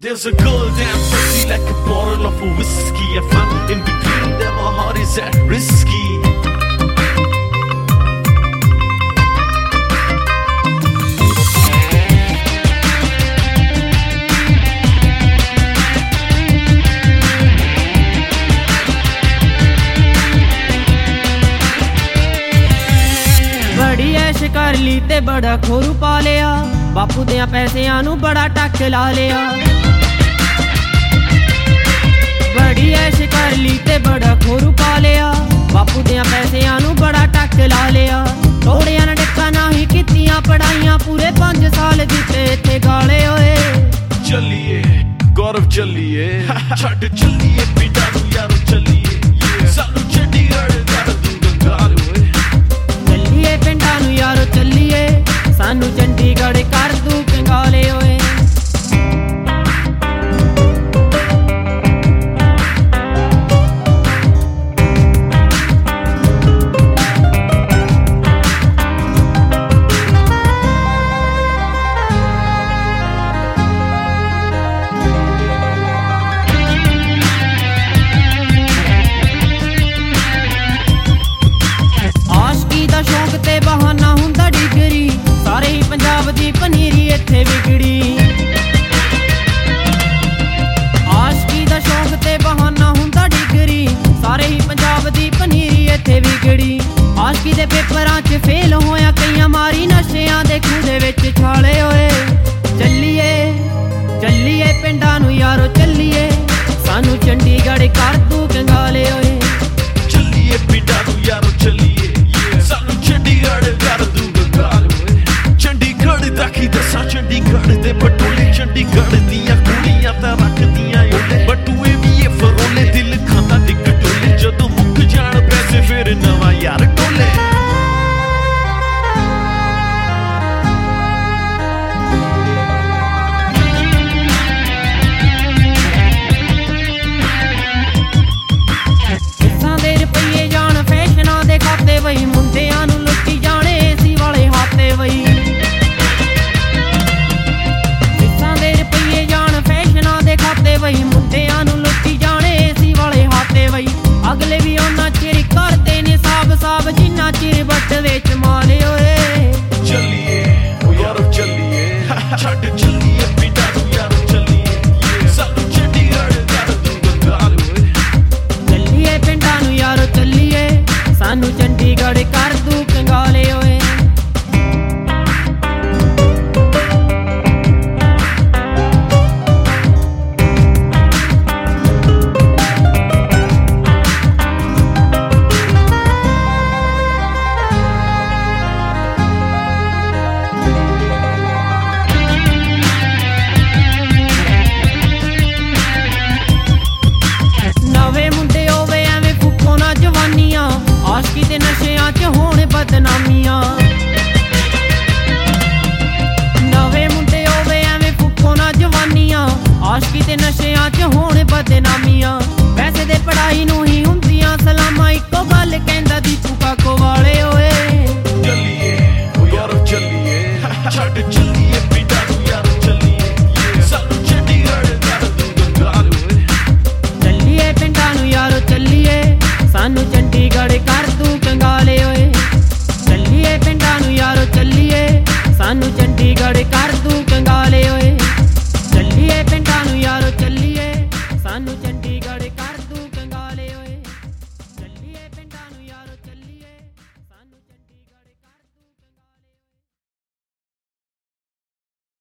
There's a girl damn sexy like a bottle of whiskey. I found in between them my heart is at risky. बड़ी ऐश कर ली ते बड़ा खोरू पा लिया, बापू दियां पैसिਆਂ ਨੂੰ बड़ा टक ला लिया। बड़ी ऐश कर ली ते बड़ा खोरू पा लिया, बापू दियां पैसिਆਂ ਨੂੰ बड़ा टक ला लिया। थोड़ियां ने डक्का नहीं कीतियां पढ़ाइयां, पूरे 5 साल दिते इत्थे गाले होए। चलिए गौरव चलिए छड़ चलिए पिंडां नूं यारो चलिए, सानू चंडीगढ़ कर दूंगा गाल होए। चलिए पिंडां नूं यारो चलिए, सानू चंडीगढ़ कर दूं कंगाले होए। शौक ते बहाना हुंदा डिगरी, सारे ही पंजाब दी पनीरी इत्थे विगड़ी। आशकी दा शौक ते बहाना हुंदा डिगरी, सारे ही पंजाब दी पनीरी इत्थे विगड़ी। आशकी दे पेपरां च फेल होया कईयां, मारी नशेआं दे खूह दे विच छाले होए। चलिए चलिए पिंडां नूं यारो चलिए, सानू चंडीगढ़ कर दूं कंगाले होए। चलिए पिंडां नूं यारो चलिए, सानू चंडीगढ़ कर दूंगा गाल होए। चंडीगढ़ दा की दसां, चंडीगढ़ दे पटोले, चंडीगढ़ दियां कुड़ियां तां रखदियां ओले। बटूए भी ये फरोले, दिल खांदा डिग डोले, जदों मुੱਕ जाण पैसे फिर नवां यार टोले। ਵਈ ਮੁੰਡਿਆਂ ਨੂੰ ਲੁੱਟੀ ਜਾਣੇ ਸੀ ਵਾਲੇ ਹਾਤੇ ਵਈ। ਕਿੱਥਾਂ ਦੇ ਰੁਪਈਏ ਜਾਣ ਫੈਸ਼ਨਾਂ ਦੇ ਖਾਤੇ ਵਈ, ਮੁੰਡਿਆਂ ਨੂੰ ਲੁੱਟੀ ਜਾਣੇ ਸੀ ਵਾਲੇ ਹਾਤੇ ਵਈ। ਅਗਲੇ ਵੀ ਉਹਨਾਂ ਚਿਰ ਕਰਦੇ ਨੇ ਸਾਬ ਜਿੰਨਾ ਚਿਰ ਵੱਟ ਵਿੱਚ ਮਾਲੇ ਹੋਏ। ਚੱਲੀਏ ਯਾਰੋ ਚੱਲੀਏ ਛੱਡ ਚੱਲੀਏ ਪਿੰਡਾਂ ਨੂੰ ਯਾਰੋ ਚੱਲੀਏ, ਸਾਨੂੰ ਚੰਡੀਗੜ੍ਹ ਕਰ ਦੂੰਗਾ ਗਾਲ ਹੋਏ। ਚੱਲੀਏ ਪਿੰਡਾਂ ਨੂੰ ਯਾਰੋ ਚੱਲੀਏ, सानू चंडीगढ़ कर दूं कंगाले होए। नवे मुंडे होवे एवें फूको ना जवानियां, आशकी ते नशियां च होण बदनामियां। नवे मुंडे होवे एवें फूको ना जवानियां, आशकी ते नशियां च होण बदनामियां। पैसे दे पढ़ाई नूं ही हुंदियां सलामां, इक्को गल कहंदा दीपू काको वाले होए। चलिए यारो चलिए छड्ड चलिए पिंडां नूं यारो चलिए, सानू चंडीगढ़ कर दूंगा गाल होए। चलिए पिंडां नूं यारो चलिए, सानू चंडीगढ़ कर दूं कंगाले होए। चलिए पिंडां नूं यारो चलिए, सानू चंडीगढ़ कर दूं कंगाले होए। चलिए पिंडां नूं यारो चलिए।